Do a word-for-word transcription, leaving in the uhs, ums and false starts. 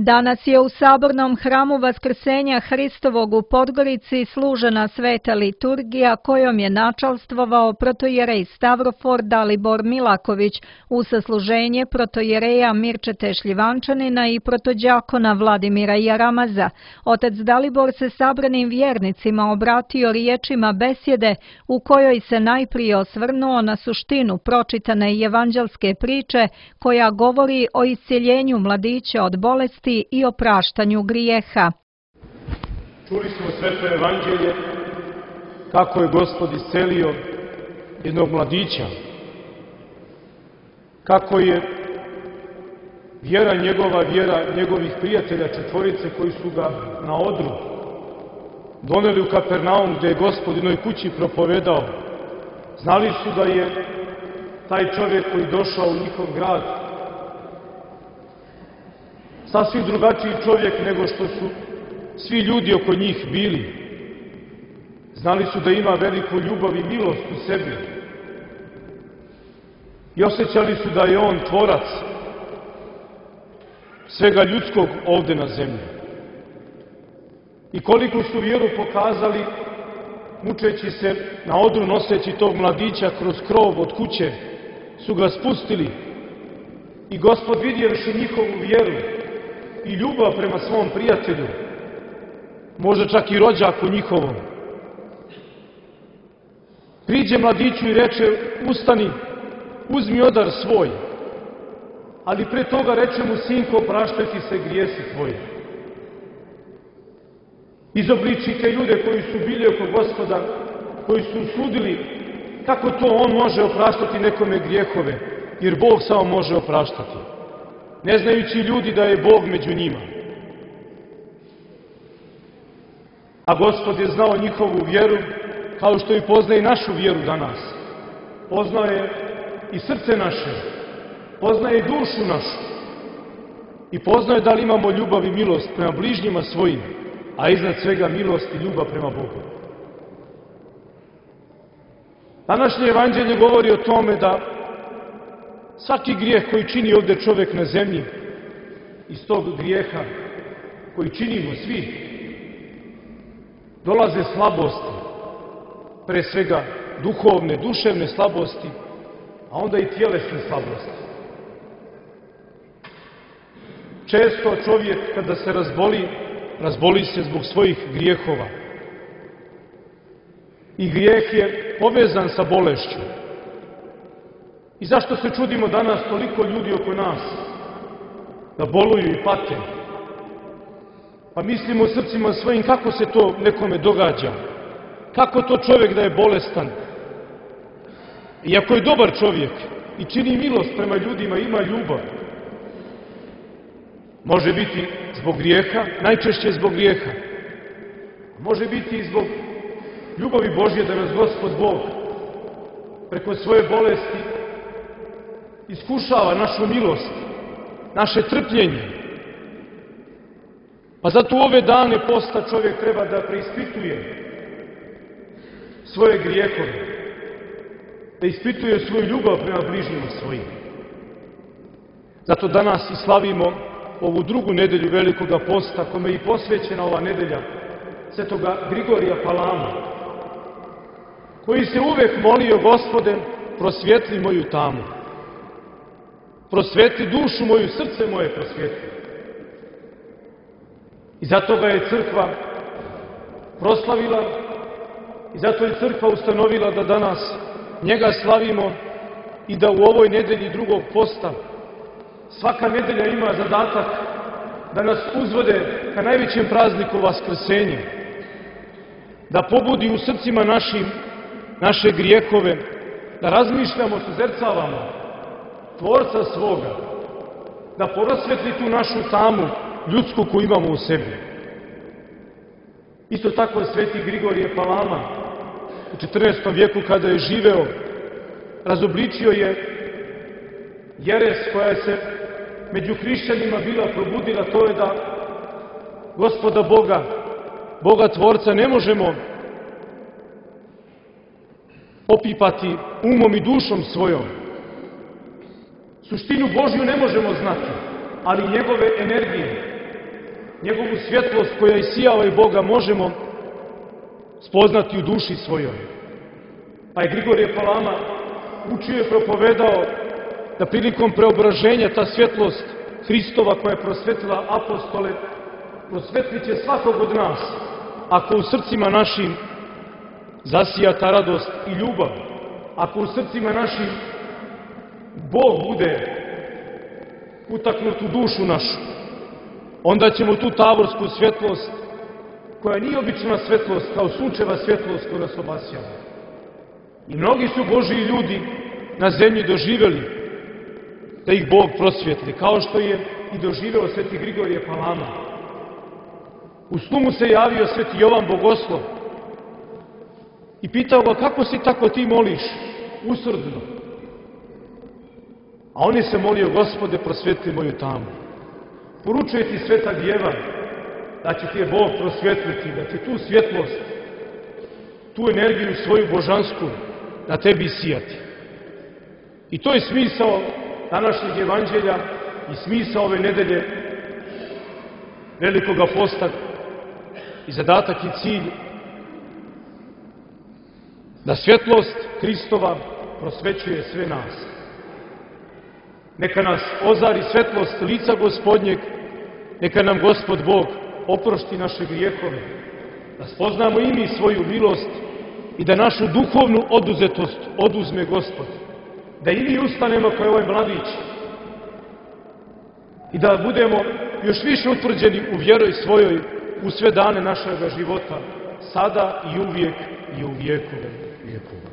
Danas je u Sabornom hramu Vaskrsenja Hristovog u Podgorici služena sveta liturgija kojom je načalstvovao protojerej Stavrofor Dalibor Milaković u sasluženje protojereja Mirčete Šljivančanina i protođakona Vladimira Jaramaza. Otac Dalibor se sabranim vjernicima obratio riječima besjede u kojoj se najprije osvrnuo na suštinu pročitane evanđelske priče koja govori o iscjeljenju mladića od bolesti i opraštanju grijeha. Čuli smo sveto evanđelje kako je Gospod iscelio jednog mladića, kako je vjera njegova, vjera njegovih prijatelja četvorice koji su ga na odru doneli u Kapernaum gdje je Gospod u jednoj kući propovedao. Znali su da je taj čovjek koji došao u njihov grad sasvim drugačiji čovjek nego što su svi ljudi oko njih bili. Znali su da ima veliku ljubav i milost u sebi. I osjećali su da je on tvorac svega ljudskog ovdje na zemlji. I koliko su vjeru pokazali, mučeći se na odru, noseći tog mladića kroz krov od kuće, su ga spustili. I Gospod, vidjevši njihovu vjeru i ljubav prema svom prijatelju, možda čak i rođaku njihovom, priđe mladiću i reče: ustani, uzmi odar svoj, ali pre toga reče mu: sinko, opraštaju ti se grijesi tvoji. Izobliči te ljude koji su bili oko Gospoda, koji su sudili kako to on može opraštati nekome grijehove, jer Bog samo može opraštati, ne znajući ljudi da je Bog među njima. A Gospod je znao njihovu vjeru, kao što i poznaje našu vjeru danas. Poznaje i srce naše, poznaje i dušu našu i poznaje da li imamo ljubav i milost prema bližnjima svojim, a iznad svega milost i ljubav prema Bogu. Današnje evanđelje govori o tome da svaki grijeh koji čini ovdje čovjek na zemlji, iz tog grijeha koji činimo svi, dolaze slabosti, pre svega duhovne, duševne slabosti, a onda i tjelesne slabosti. Često čovjek kada se razboli, razboli se zbog svojih grijehova. I grijeh je povezan sa bolešću. I zašto se čudimo danas toliko ljudi oko nas da boluju i pate? Pa mislimo u srcima svojim kako se to nekome događa, kako to čovjek da je bolestan. Iako je dobar čovjek i čini milost prema ljudima, ima ljubav, može biti zbog grijeha, najčešće zbog grijeha. Može biti i zbog ljubavi Božje da nas Gospod Bog preko svoje bolesti iskušava našu milost, naše trpljenje. Pa zato u ove dane posta čovjek treba da preispituje svoje grijehove, da ispituje svoju ljubav prema bližnjima svojim. Zato danas i slavimo ovu drugu nedelju Velikoga posta, kome je i posvećena ova nedelja svetoga Grigorija Palama, koji se uvek molio: Gospode, prosvjetli moju tamu, prosvjetli dušu moju, srce moje prosvjetli. I zato ga je crkva proslavila i zato je crkva ustanovila da danas njega slavimo i da u ovoj nedelji drugog posta, svaka nedelja ima zadatak da nas uzvode ka najvećem prazniku Vaskrsenja, da pobudi u srcima našim naše grijehove, da razmišljamo, suzercavamo Tvorca svoga, da prosvetli tu našu tamu ljudsku koju imamo u sebi. Isto tako sveti Grigorije Palama u četrnaestom vijeku kada je živeo, razobličio je jeres koja se među hrišćanima bila probudila, to je da Gospoda Boga, Boga Tvorca ne možemo opipati umom i dušom svojom. Suštinu Božju ne možemo znati, ali njegove energije, njegovu svjetlost koja isijava i Boga možemo spoznati u duši svojoj. Pa je Grigorije Palama učio i propovedao da prilikom preobraženja ta svjetlost Hristova koja je prosvetila apostole prosvetlit će svakog od nas ako u srcima našim zasija ta radost i ljubav, ako u srcima našim Bog bude utaknut u dušu našu, onda ćemo tu tavorsku svjetlost, koja nije obična svjetlost, kao sunčeva svjetlost koja nas obasjava. I mnogi su Božiji ljudi na zemlji doživjeli da ih Bog prosvjetli, kao što je i doživeo sveti Grigorije Palama. U snu mu se javio sveti Jovan Bogoslov i pitao ga: kako si tako ti moliš usrdno? A on je se molio: Gospode, prosvjetli moju tamu. Poručuje ti sveta djeva da će ti je Bog prosvjetliti, da će tu svjetlost, tu energiju svoju božansku na tebi sijati. I to je smisao današnjeg evanđelja i smisao ove nedelje Velikoga posta i zadatak i cilj da svjetlost Hristova prosvećuje sve nas. Neka nas ozari svjetlost lica Gospodnjeg, neka nam Gospod Bog oprosti naše grijehove, da spoznamo i mi svoju milost i da našu duhovnu oduzetost oduzme Gospod, da i mi ustanemo kao ovaj mladić i da budemo još više utvrđeni u vjeroj svojoj u sve dane našega života, sada i uvijek i u vijekove vijekova.